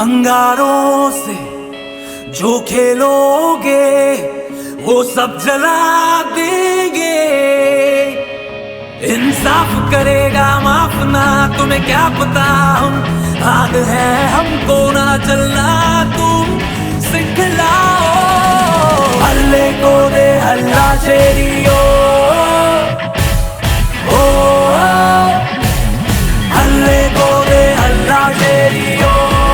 अंगारों से जो खेलोगे वो सब जला देंगे। इंसाफ करेगा माफ ना, तुम्हें क्या पता हम आग है, हमको ना चलना तुम सिखलाओ। हल्ले को दे हल्ला शेरियो, ओ हल्ले को दे हल्ला शेरियो,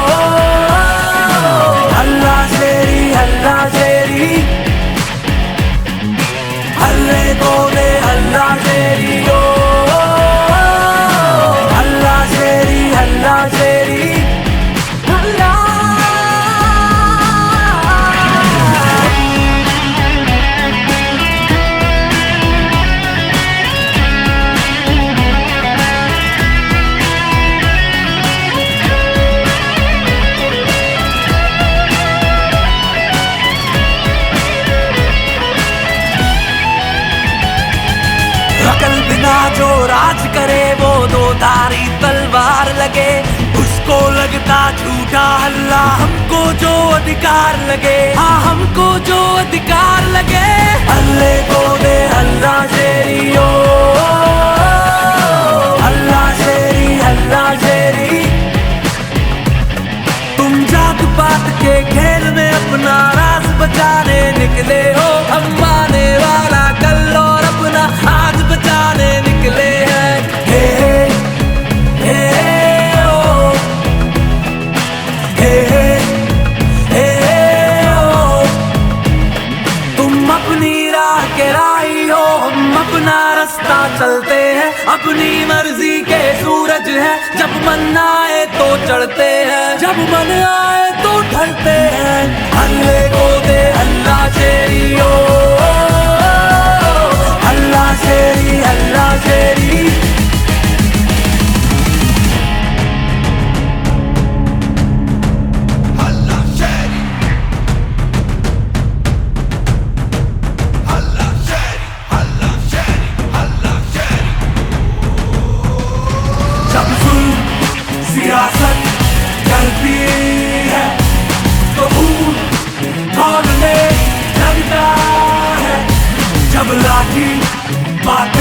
हल्ला शेरी हल्ला शेरी, हल्ले को दे हल्ला शेरियो, हल्ला शेरी हल्ला शेरी, हल्ला। अकल बिना जो राज करे वो दो धारी तलवार लगे, उसको लगता झूठा हल्ला, हमको जो अधिकार लगे, हाँ हमको जो अधिकार लगे। हल्ले को दे हल्ला शेरियो, हल्ला शेरी हल्ला शेरी। तुम जात पात के खेल में अपना राज बचाने निकले हो, हम आने वाला कल और अपना आज बचाने निकले हैं। हे हे ओ, हे हे ओ। तुम अपनी राह के राही हो, हम अपना रास्ता चलते हैं, अपनी मर्जी के सूरज हैं, जब मन आए तो चढ़ते हैं, जब मन आए तो ढलते हैं। हल्ले को दे हल्ला शेरियो, हल्ला शेरी हल्ला शेरी। जब सियासत करती है तो खून खौलने लगता है, जब लाठी बात